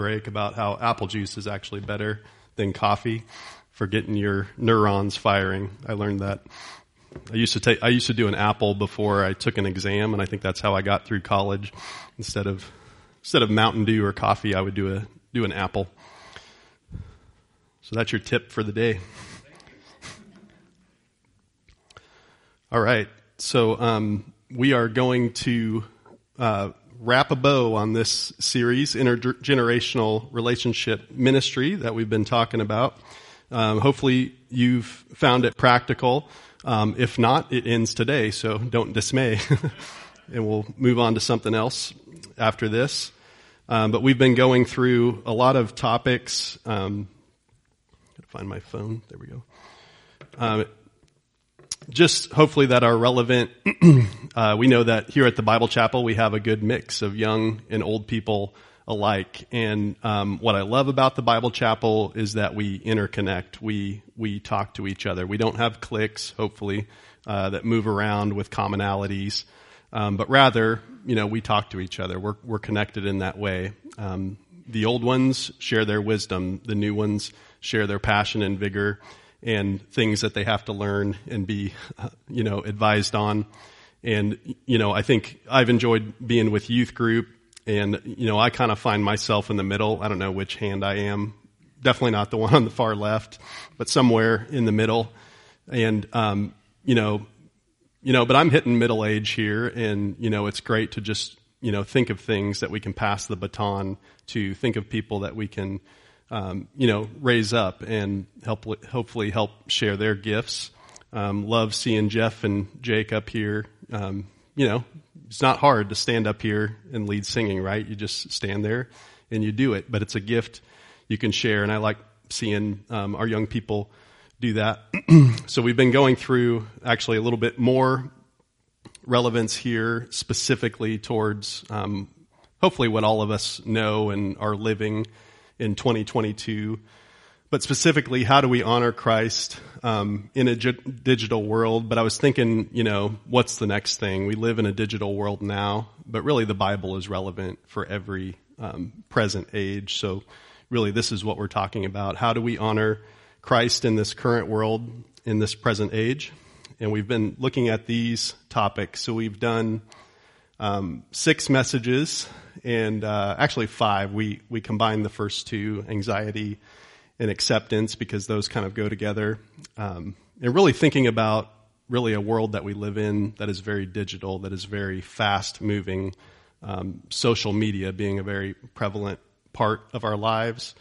break about how apple juice is actually better than coffee for getting your neurons firing. I learned that. I used to do an apple before I took an exam, and I think that's how I got through college. Instead of Mountain Dew or coffee, I would do an apple. So that's your tip for the day. All right. So we are going to wrap a bow on this series, Intergenerational Relationship Ministry, that we've been talking about. Hopefully you've found it practical. If not, it ends today, so don't dismay. And we'll move on to something else after this. But we've been going through a lot of topics. Gotta find my phone. There we go. Just hopefully that are relevant. We know that here at the Bible Chapel, we have a good mix of young and old people alike. And what I love about the Bible Chapel is that we interconnect. We talk to each other. We don't have cliques, hopefully, that move around with commonalities. But rather, we talk to each other. We're connected in that way. The old ones share their wisdom. The new ones share their passion and vigor and things that they have to learn and be, advised on. And, I think I've enjoyed being with youth group, and, I kind of find myself in the middle. I don't know which hand I am. Definitely not the one on the far left, but somewhere in the middle. And, but I'm hitting middle age here, and, it's great to just, think of things that we can pass the baton to, think of people that we can, raise up and hopefully help share their gifts. Love seeing Jeff and Jake up here. It's not hard to stand up here and lead singing, right? You just stand there and you do it, but it's a gift you can share. And I like seeing, our young people do that. So we've been going through actually a little bit more relevance here specifically towards, hopefully what all of us know and are living in 2022, but specifically, how do we honor Christ in a digital world? But I was thinking, what's the next thing? We live in a digital world now, but really the Bible is relevant for every present age. So really, this is what we're talking about. How do we honor Christ in this current world, in this present age? And we've been looking at these topics. So we've done 6 messages, and actually 5. We combined the first 2, anxiety and acceptance, because those kind of go together. And really thinking about really a world that we live in that is very digital, that is very fast moving, social media being a very prevalent part of our lives.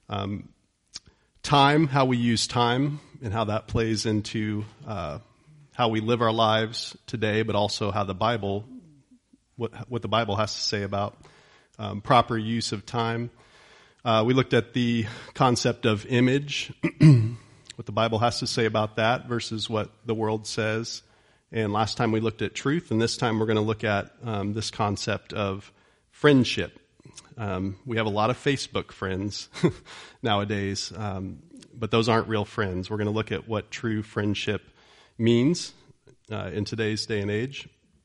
Time, how we use time, and how that plays into how we live our lives today, but also how the Bible, what the Bible has to say about proper use of time. We looked at the concept of image, what the Bible has to say about that versus what the world says. And last time we looked at truth, and this time we're going to look at this concept of friendship. We have a lot of Facebook friends nowadays, but those aren't real friends. We're going to look at what true friendship means in today's day and age.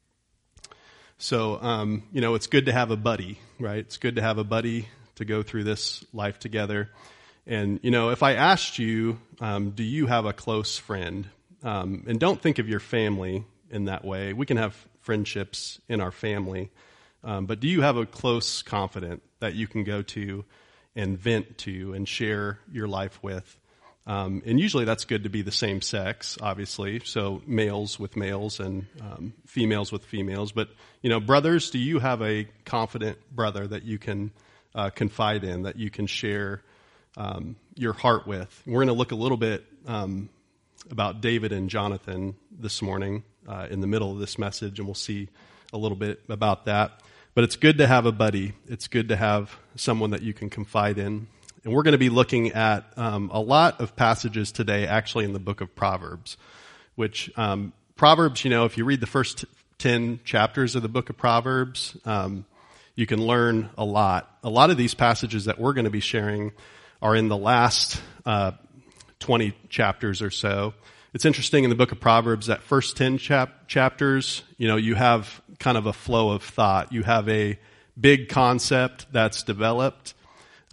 So, it's good to have a buddy, right? It's good to have a buddy to go through this life together. And, if I asked you, do you have a close friend? And don't think of your family in that way. We can have friendships in our family. But do you have a close confidant that you can go to and vent to and share your life with? And usually that's good to be the same sex, obviously. So males with males and females with females. But, brothers, do you have a confident brother that you can confide in, that you can share your heart with? We're going to look a little bit about David and Jonathan this morning in the middle of this message, and we'll see a little bit about that. But it's good to have a buddy. It's good to have someone that you can confide in. And we're going to be looking at a lot of passages today, actually in the book of Proverbs, which Proverbs, if you read the first 10 chapters of the book of Proverbs, you can learn a lot. A lot of these passages that we're going to be sharing are in the last 20 chapters or so. It's interesting in the book of Proverbs, that first 10 chapters, you have kind of a flow of thought. You have a big concept that's developed.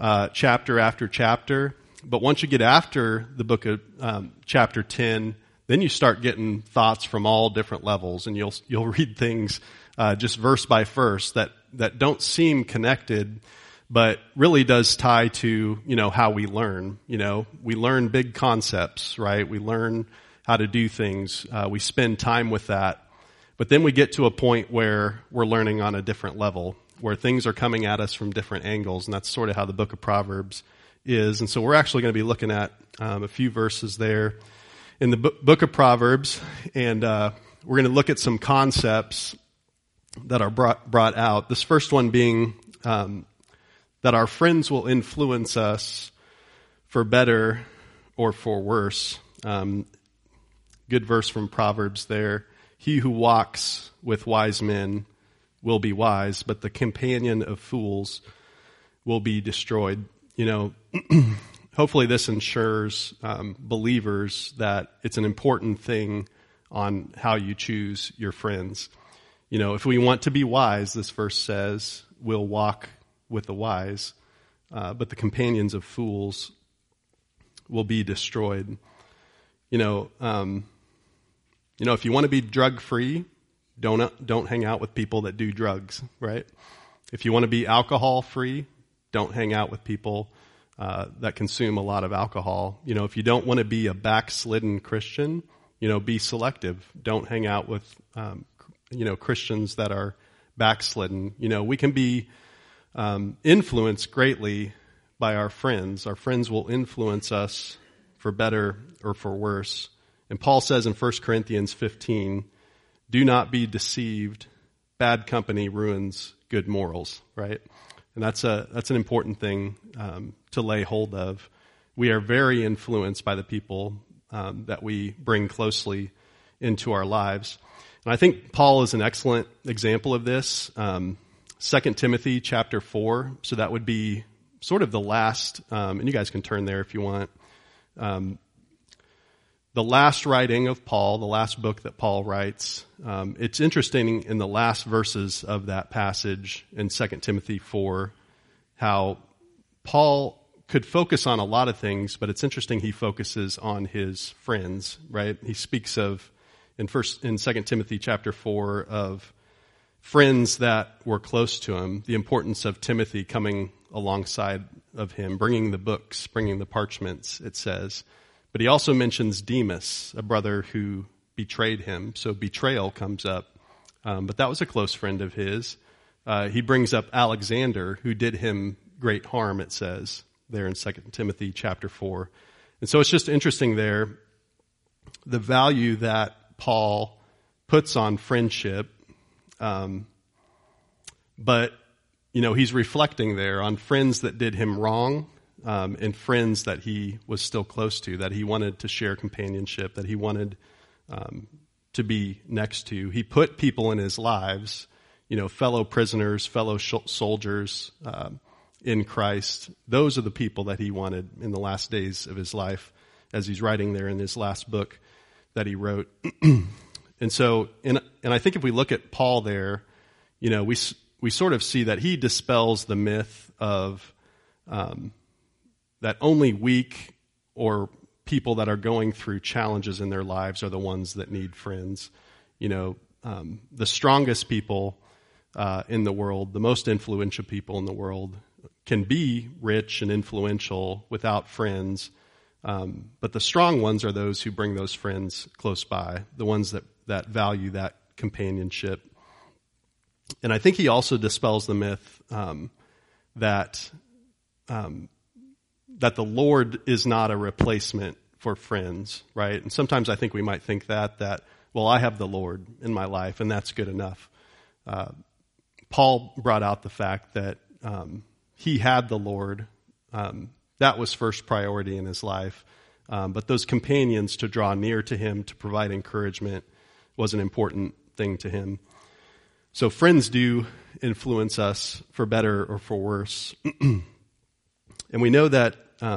chapter after chapter. But once you get after the book of chapter 10, then you start getting thoughts from all different levels, and you'll read things just verse by verse that don't seem connected, but really does tie to, how we learn. We learn big concepts, right? We learn how to do things. We spend time with that. But then we get to a point where we're learning on a different level, where things are coming at us from different angles, and that's sort of how the book of Proverbs is. And so we're actually going to be looking at a few verses there in the book of Proverbs, and we're going to look at some concepts that are brought out. This first one being that our friends will influence us for better or for worse. Good verse from Proverbs there. He who walks with wise men will be wise, but the companion of fools will be destroyed. Hopefully this ensures believers that it's an important thing on how you choose your friends. If we want to be wise, this verse says, we'll walk with the wise, but the companions of fools will be destroyed. If you want to be drug-free, don't hang out with people that do drugs, right? If you want to be alcohol-free, don't hang out with people that consume a lot of alcohol. If you don't want to be a backslidden Christian, be selective. Don't hang out with, Christians that are backslidden. We can be influenced greatly by our friends. Our friends will influence us for better or for worse. And Paul says in 1 Corinthians 15, do not be deceived. Bad company ruins good morals, right? And that's an important thing to lay hold of. We are very influenced by the people that we bring closely into our lives. And I think Paul is an excellent example of this. 2 Timothy chapter 4, so that would be sort of the last, and you guys can turn there if you want, the last writing of Paul, the last book that Paul writes. It's interesting in the last verses of that passage in 2 Timothy 4, how Paul could focus on a lot of things, but it's interesting he focuses on his friends, right? He speaks of, in 2 Timothy chapter 4, of friends that were close to him, the importance of Timothy coming alongside of him, bringing the books, bringing the parchments, it says. But he also mentions Demas, a brother who betrayed him. So betrayal comes up. But that was a close friend of his. He brings up Alexander, who did him great harm, it says, there in 2 Timothy chapter 4. And so it's just interesting there, the value that Paul puts on friendship. But, he's reflecting there on friends that did him wrong, and friends that he was still close to, that he wanted to share companionship, that he wanted to be next to. He put people in his lives, fellow prisoners, fellow soldiers in Christ. Those are the people that he wanted in the last days of his life, as he's writing there in his last book that he wrote. And so, and I think if we look at Paul there, we sort of see that he dispels the myth of that only weak or people that are going through challenges in their lives are the ones that need friends. The strongest people in the world, the most influential people in the world, can be rich and influential without friends. But the strong ones are those who bring those friends close by, the ones that value that companionship. And I think he also dispels the myth that the Lord is not a replacement for friends, right? And sometimes I think we might think that, well, I have the Lord in my life, and that's good enough. Paul brought out the fact that he had the Lord. That was first priority in his life. But those companions to draw near to him, to provide encouragement, was an important thing to him. So friends do influence us for better or for worse. And we know that,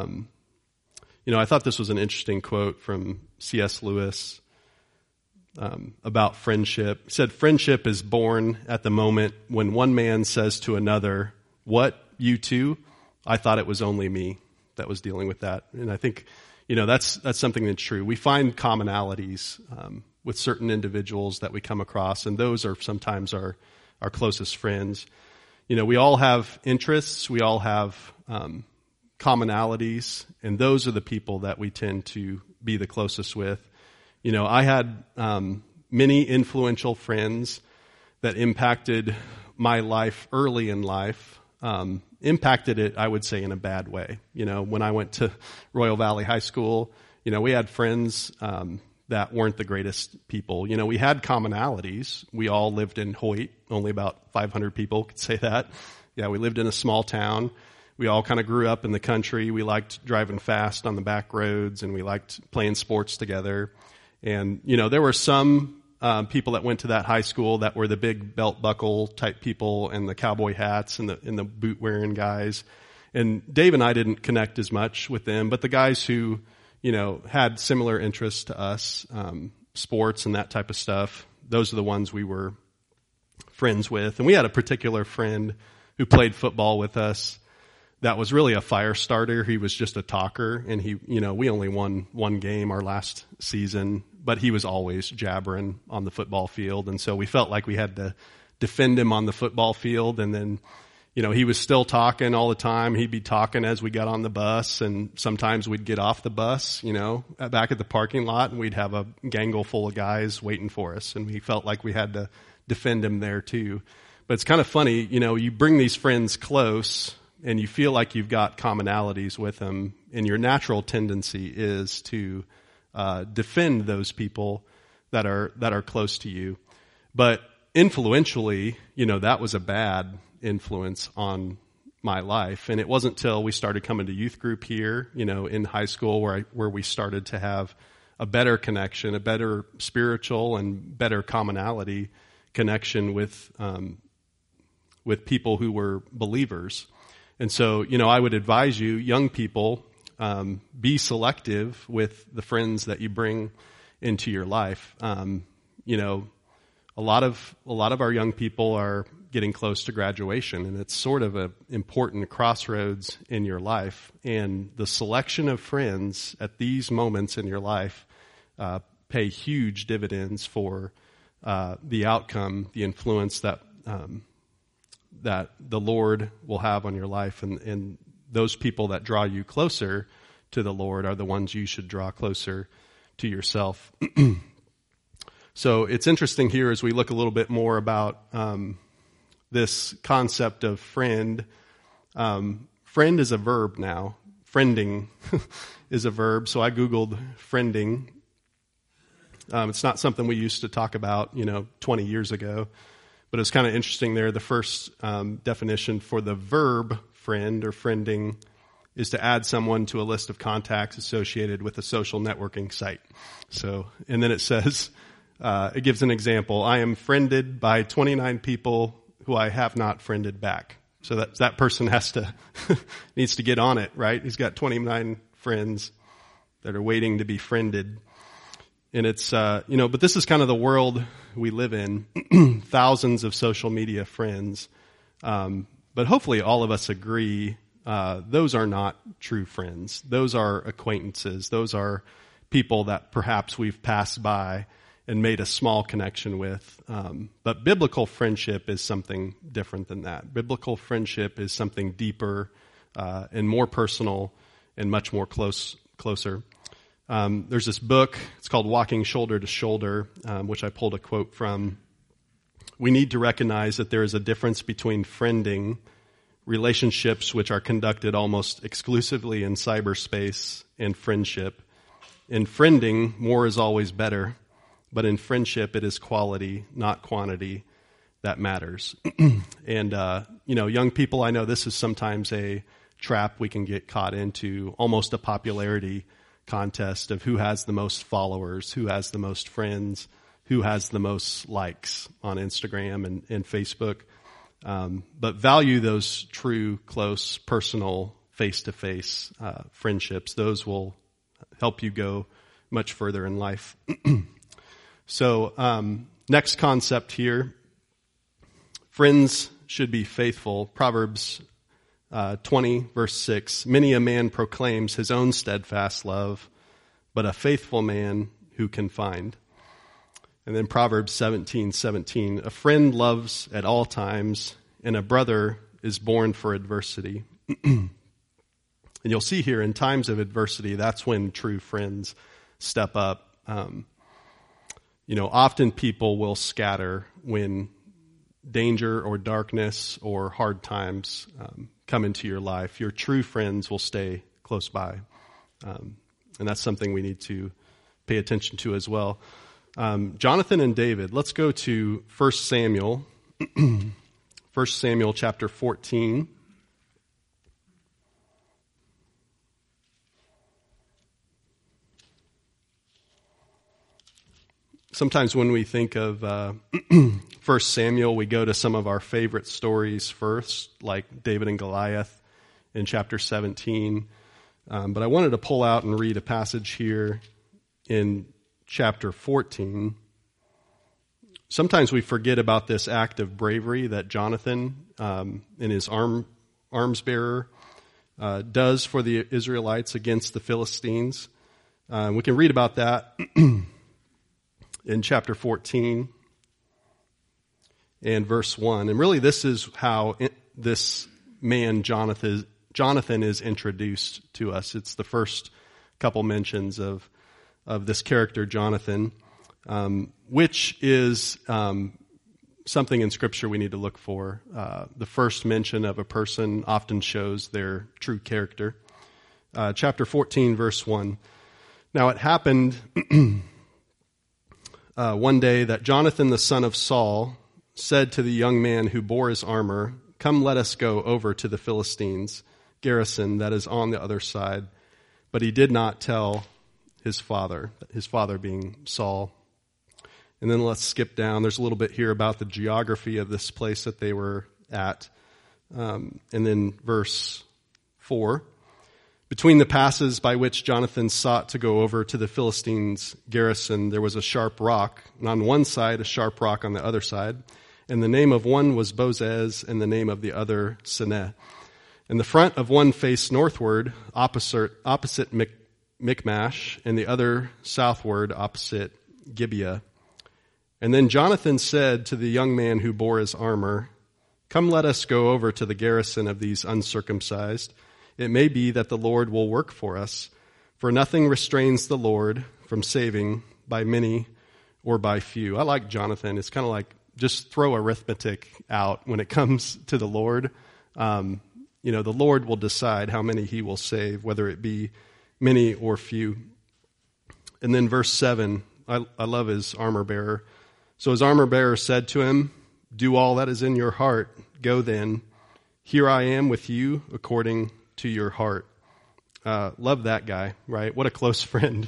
I thought this was an interesting quote from C.S. Lewis about friendship. He said, friendship is born at the moment when one man says to another, "What, you too? I thought it was only me that was dealing with that. And I think, that's something that's true. We find commonalities with certain individuals that we come across, and those are sometimes our closest friends. We all have interests. We all have commonalities, and those are the people that we tend to be the closest with. I had many influential friends that impacted my life early in life, impacted it, I would say, in a bad way. When I went to Royal Valley High School, we had friends that weren't the greatest people. We had commonalities. We all lived in Hoyt. Only about 500 people could say that. Yeah, we lived in a small town. We all kind of grew up in the country. We liked driving fast on the back roads, and we liked playing sports together. And, there were some people that went to that high school that were the big belt buckle type people and the cowboy hats and the boot wearing guys. And Dave and I didn't connect as much with them, but the guys who, had similar interests to us, sports and that type of stuff, those are the ones we were friends with. And we had a particular friend who played football with us that was really a fire starter. He was just a talker, and we only won one game our last season, but he was always jabbering on the football field. And so we felt like we had to defend him on the football field. And then, he was still talking all the time. He'd be talking as we got on the bus, and sometimes we'd get off the bus, back at the parking lot, and we'd have a gangle full of guys waiting for us. And we felt like we had to defend him there too. But it's kind of funny, you bring these friends close, and you feel like you've got commonalities with them, and your natural tendency is to defend those people that are close to you. But influentially, that was a bad influence on my life, and it wasn't till we started coming to youth group here, in high school, where we started to have a better connection, a better spiritual and better commonality connection with people who were believers. And so, I would advise you, young people, be selective with the friends that you bring into your life. A lot of our young people are getting close to graduation, and it's sort of an important crossroads in your life. And the selection of friends at these moments in your life pay huge dividends for the outcome, the influence that the Lord will have on your life. And those people that draw you closer to the Lord are the ones you should draw closer to yourself. So it's interesting here as we look a little bit more about this concept of friend. Friend is a verb now. Friending is a verb. So I Googled friending. It's not something we used to talk about, 20 years ago. But it's kind of interesting there. The first definition for the verb friend or friending is to add someone to a list of contacts associated with a social networking site. So, and then it says, it gives an example. I am friended by 29 people who I have not friended back. So that person needs to get on it, right? He's got 29 friends that are waiting to be friended. And it's, but this is kind of the world we live in. Thousands of social media friends. But hopefully all of us agree, those are not true friends. Those are acquaintances. Those are people that perhaps we've passed by and made a small connection with. But biblical friendship is something different than that. Biblical friendship is something deeper, and more personal and much more closer. There's this book, it's called Walking Shoulder to Shoulder, which I pulled a quote from. We need to recognize that there is a difference between friending, relationships which are conducted almost exclusively in cyberspace, and friendship. In friending, more is always better, but in friendship, it is quality, not quantity, that matters. And, young people, I know this is sometimes a trap we can get caught into, almost a popularity contest of who has the most followers, who has the most friends, who has the most likes on Instagram and Facebook. But value those true, close, personal, face-to-face friendships. Those will help you go much further in life. So next concept here, friends should be faithful. Proverbs 20, verse 6, many a man proclaims his own steadfast love, but a faithful man who can find? And then Proverbs 17:17, a friend loves at all times, and a brother is born for adversity. And you'll see here, in times of adversity, that's when true friends step up. Often people will scatter when danger or darkness or hard times come into your life. Your true friends will stay close by. And that's something we need to pay attention to as well. Jonathan and David, let's go to 1 Samuel. 1 Samuel chapter 14. Sometimes when we think of 1 Samuel, we go to some of our favorite stories first, like David and Goliath in chapter 17. But I wanted to pull out and read a passage here in chapter 14. Sometimes we forget about this act of bravery that Jonathan and his arms bearer does for the Israelites against the Philistines. We can read about that in chapter 14 and verse 1. And really this is how this man Jonathan is introduced to us. It's the first couple mentions of this character Jonathan, which is something in Scripture we need to look for. The first mention of a person often shows their true character. Chapter 14, verse 1. Now it happened one day that Jonathan the son of Saul said to the young man who bore his armor, "Come, let us go over to the Philistines' garrison that is on the other side." But he did not tell his father being Saul. And then let's skip down. There's a little bit here about the geography of this place that they were at. And then verse 4. Between the passes by which Jonathan sought to go over to the Philistines' garrison, there was a sharp rock, and on one side a sharp rock on the other side. And the name of one was Bozez, and the name of the other Seneh. And the front of one faced northward, opposite Michmash, and the other southward, opposite Gibeah. And then Jonathan said to the young man who bore his armor, "Come, let us go over to the garrison of these uncircumcised. It may be that the Lord will work for us, for nothing restrains the Lord from saving by many or by few." I like Jonathan. It's kind of like just throw arithmetic out when it comes to the Lord. The Lord will decide how many he will save, whether it be many or few. And then verse 7, I love his armor bearer. So his armor bearer said to him, "Do all that is in your heart. Go then. Here I am with you according to your heart." Love that guy, right? What a close friend.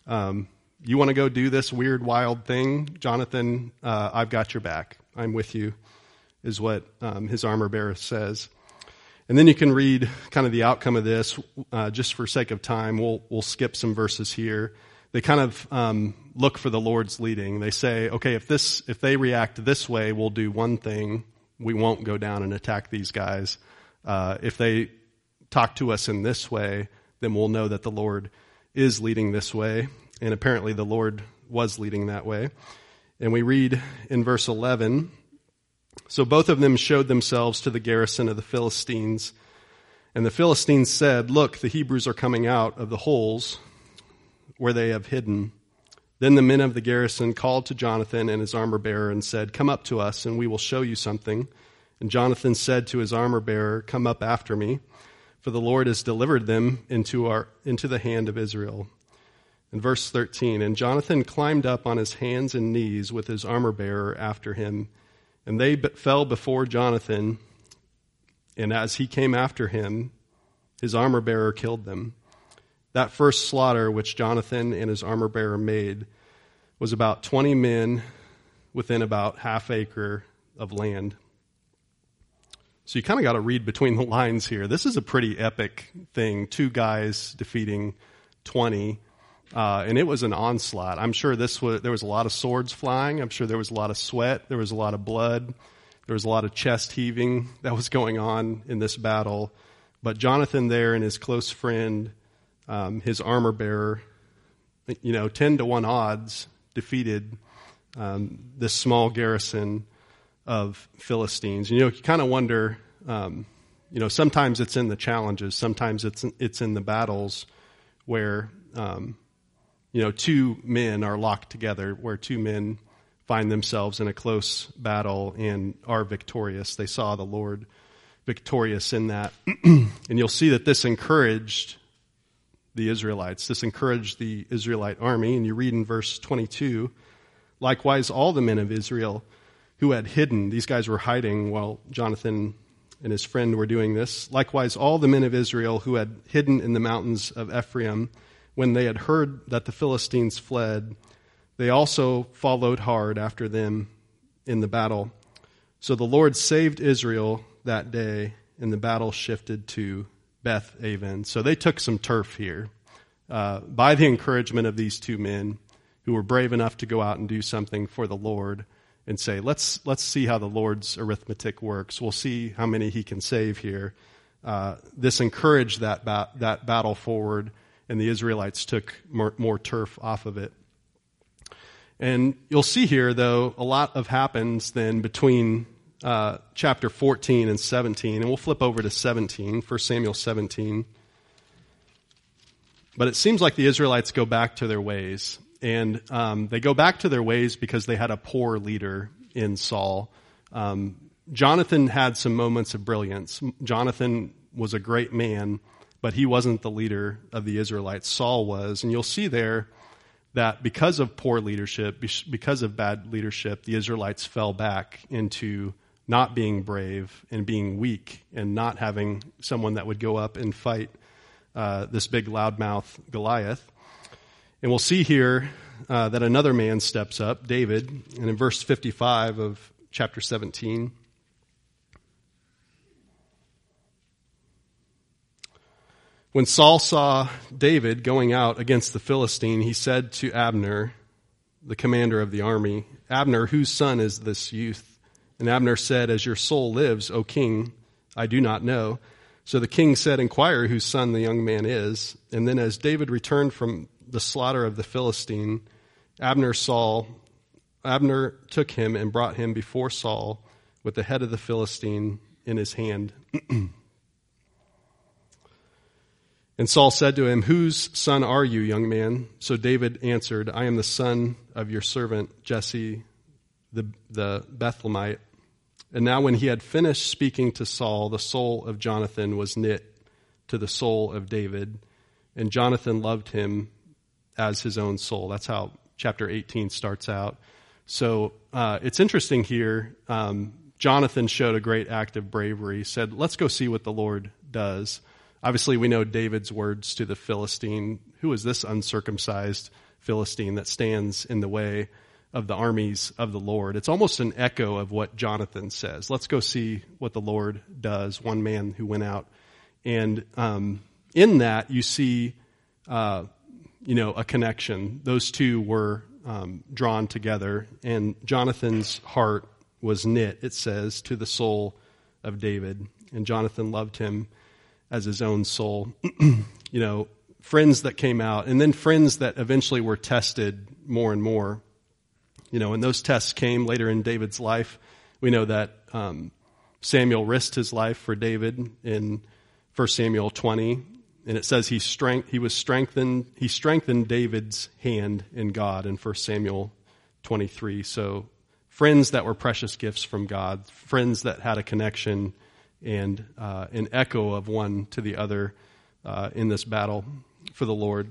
You want to go do this weird, wild thing? Jonathan, I've got your back. I'm with you, is what his armor bearer says. And then you can read kind of the outcome of this. Just for sake of time, we'll skip some verses here. They kind of look for the Lord's leading. They say, okay, if they react this way, we'll do one thing. We won't go down and attack these guys. If they talk to us in this way, then we'll know that the Lord is leading this way. And apparently the Lord was leading that way. And we read in verse 11, "So both of them showed themselves to the garrison of the Philistines. And the Philistines said, 'Look, the Hebrews are coming out of the holes where they have hidden.' Then the men of the garrison called to Jonathan and his armor bearer and said, 'Come up to us, and we will show you something.' And Jonathan said to his armor bearer, 'Come up after me, for the Lord has delivered them into the hand of Israel.'" In verse 13, "And Jonathan climbed up on his hands and knees with his armor bearer after him. And they fell before Jonathan, and as he came after him, his armor bearer killed them. That first slaughter which Jonathan and his armor bearer made was about 20 men within about half acre of land." So you kind of got to read between the lines here. This is a pretty epic thing. 2 guys defeating 20. And it was an onslaught. I'm sure there was a lot of swords flying. I'm sure there was a lot of sweat. There was a lot of blood. There was a lot of chest heaving that was going on in this battle. But Jonathan there and his close friend, his armor bearer, 10-1 odds defeated this small garrison of Philistines. You kind of wonder, sometimes it's in the challenges, sometimes it's in the battles where, two men are locked together, where two men find themselves in a close battle and are victorious. They saw the Lord victorious in that. And you'll see that this encouraged the Israelites. This encouraged the Israelite army. And you read in verse 22, likewise all the men of Israel who had hidden, these guys were hiding while Jonathan and his friend were doing this. Likewise all the men of Israel who had hidden in the mountains of Ephraim, when they had heard that the Philistines fled, they also followed hard after them in the battle. So the Lord saved Israel that day, and the battle shifted to Beth Aven. So they took some turf here by the encouragement of these two men who were brave enough to go out and do something for the Lord and say, let's see how the Lord's arithmetic works. We'll see how many he can save here. This encouraged that battle forward, and the Israelites took more turf off of it. And you'll see here, though, a lot of happens then between chapter 14 and 17. And we'll flip over to 17, 1 Samuel 17. But it seems like the Israelites go back to their ways. And they go back to their ways because they had a poor leader in Saul. Jonathan had some moments of brilliance. Jonathan was a great man, but he wasn't the leader of the Israelites. Saul was. And you'll see there that because of poor leadership, because of bad leadership, the Israelites fell back into not being brave and being weak and not having someone that would go up and fight this big loudmouth Goliath. And we'll see here that another man steps up, David, and in verse 55 of chapter 17. When Saul saw David going out against the Philistine, he said to Abner, the commander of the army, Abner, whose son is this youth? And Abner said, as your soul lives, O king, I do not know. So the king said, inquire whose son the young man is. And then as David returned from the slaughter of the Philistine, Abner took him and brought him before Saul with the head of the Philistine in his hand. And Saul said to him, whose son are you, young man? So David answered, I am the son of your servant Jesse the Bethlehemite. And now when he had finished speaking to Saul, the soul of Jonathan was knit to the soul of David, and Jonathan loved him as his own soul. That's how chapter 18 starts out. So it's interesting here. Jonathan showed a great act of bravery, said, let's go see what the Lord does. Obviously, we know David's words to the Philistine. Who is this uncircumcised Philistine that stands in the way of the armies of the Lord? It's almost an echo of what Jonathan says. Let's go see what the Lord does. One man who went out. And in that, you see, a connection. Those two were drawn together. And Jonathan's heart was knit, it says, to the soul of David. And Jonathan loved him as his own soul. Friends that came out, and then friends that eventually were tested more and more. And those tests came later in David's life. We know that Samuel risked his life for David in 1 Samuel 20, and it says he strengthened David's hand in God in 1 Samuel 23. So friends that were precious gifts from God, friends that had a connection and an echo of one to the other in this battle for the Lord.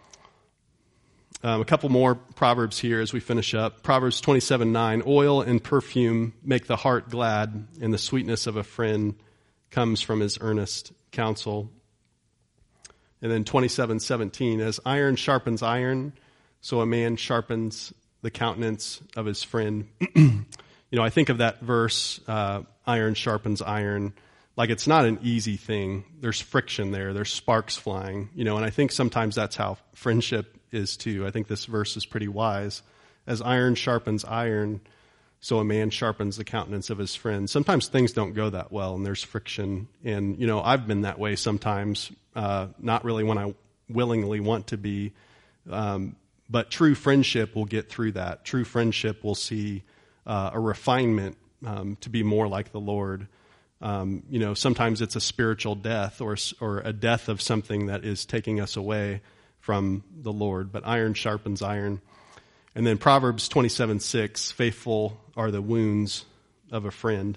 A couple more Proverbs here as we finish up. Proverbs 27:9, oil and perfume make the heart glad, and the sweetness of a friend comes from his earnest counsel. And then 27:17, as iron sharpens iron, so a man sharpens the countenance of his friend. I think of that verse, iron sharpens iron, like it's not an easy thing. There's friction there. There's sparks flying, and I think sometimes that's how friendship is too. I think this verse is pretty wise. As iron sharpens iron, so a man sharpens the countenance of his friend. Sometimes things don't go that well, and there's friction. And, I've been that way sometimes, not really when I willingly want to be. But true friendship will get through that. True friendship will see a refinement to be more like the Lord. Sometimes it's a spiritual death or a death of something that is taking us away from the Lord. But iron sharpens iron. And then Proverbs 27:6, faithful are the wounds of a friend.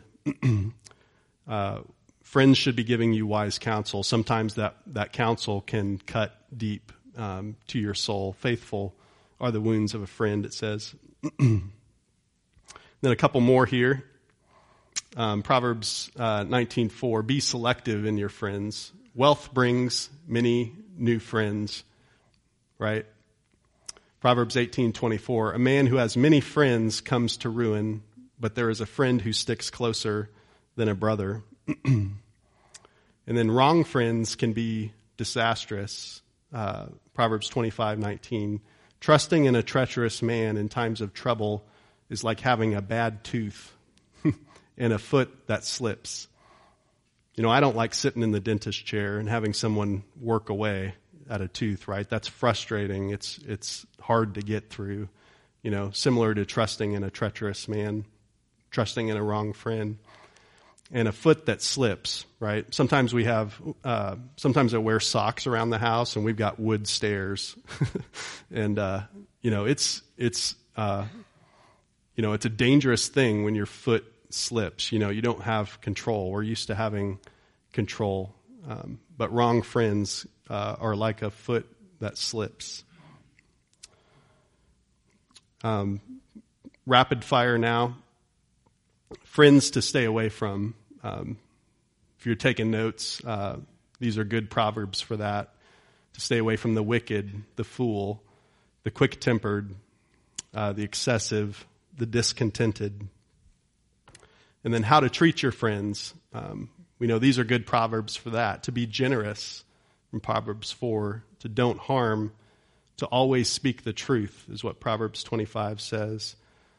Friends should be giving you wise counsel. Sometimes that counsel can cut deep to your soul. Faithful are the wounds of a friend, it says. Then a couple more here. Proverbs 19:4, be selective in your friends. Wealth brings many new friends, right? Proverbs 18:24, a man who has many friends comes to ruin, but there is a friend who sticks closer than a brother. And then wrong friends can be disastrous. Proverbs 25:19, trusting in a treacherous man in times of trouble is like having a bad tooth and a foot that slips. I don't like sitting in the dentist chair and having someone work away at a tooth, right? That's frustrating. It's hard to get through, similar to trusting in a treacherous man, trusting in a wrong friend, and a foot that slips, right? Sometimes sometimes I wear socks around the house and we've got wood stairs and, it's a dangerous thing when your foot slips. You don't have control. We're used to having control. But wrong friends are like a foot that slips. Rapid fire now. Friends to stay away from. If you're taking notes, these are good proverbs for that. To stay away from the wicked, the fool, the quick-tempered, the excessive, the discontented. And then how to treat your friends. We know these are good proverbs for that. To be generous, from Proverbs 4. To don't harm. To always speak the truth is what Proverbs 25 says.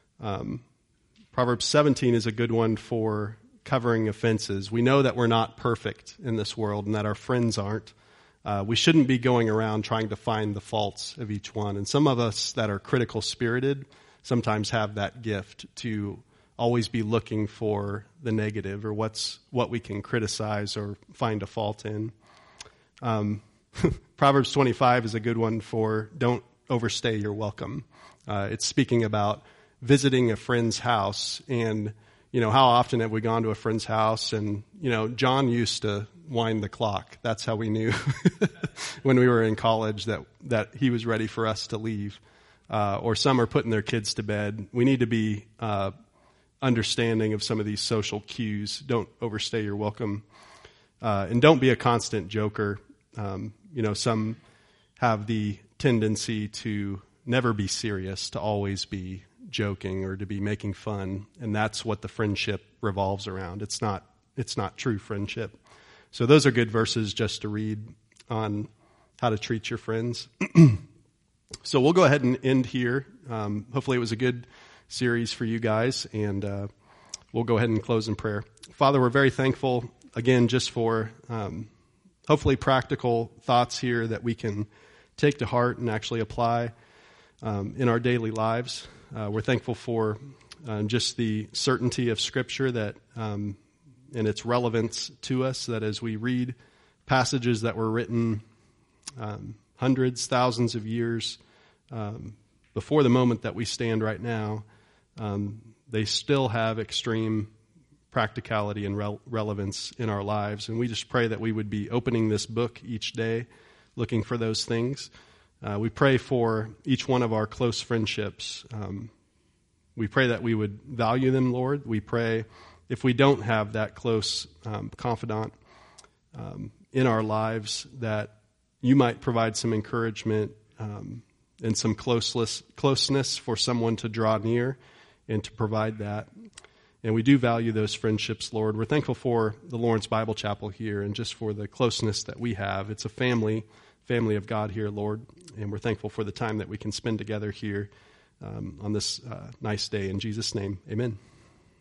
Proverbs 17 is a good one for covering offenses. We know that we're not perfect in this world and that our friends aren't. We shouldn't be going around trying to find the faults of each one. And some of us that are critical spirited sometimes have that gift to always be looking for the negative or what we can criticize or find a fault in. Proverbs 25 is a good one for don't overstay your welcome. It's speaking about visiting a friend's house, and how often have we gone to a friend's house and John used to wind the clock. That's how we knew when we were in college that he was ready for us to leave. Or some are putting their kids to bed. We need to be understanding of some of these social cues. Don't overstay your welcome. And don't be a constant joker. Some have the tendency to never be serious, to always be joking or to be making fun. And that's what the friendship revolves around. It's not true friendship. So those are good verses just to read on how to treat your friends. So we'll go ahead and end here. Hopefully it was a good series for you guys, and we'll go ahead and close in prayer. Father, we're very thankful, again, just for hopefully practical thoughts here that we can take to heart and actually apply in our daily lives. We're thankful for just the certainty of Scripture that and its relevance to us, that as we read passages that were written hundreds, thousands of years before the moment that we stand right now, they still have extreme practicality and relevance in our lives. And we just pray that we would be opening this book each day, looking for those things. We pray for each one of our close friendships. We pray that we would value them, Lord. We pray if we don't have that close confidant in our lives, that you might provide some encouragement and some closeness for someone to draw near and to provide that. And we do value those friendships, Lord. We're thankful for the Lawrence Bible Chapel here and just for the closeness that we have. It's a family of God here, Lord. And we're thankful for the time that we can spend together here on this nice day. In Jesus' name, amen.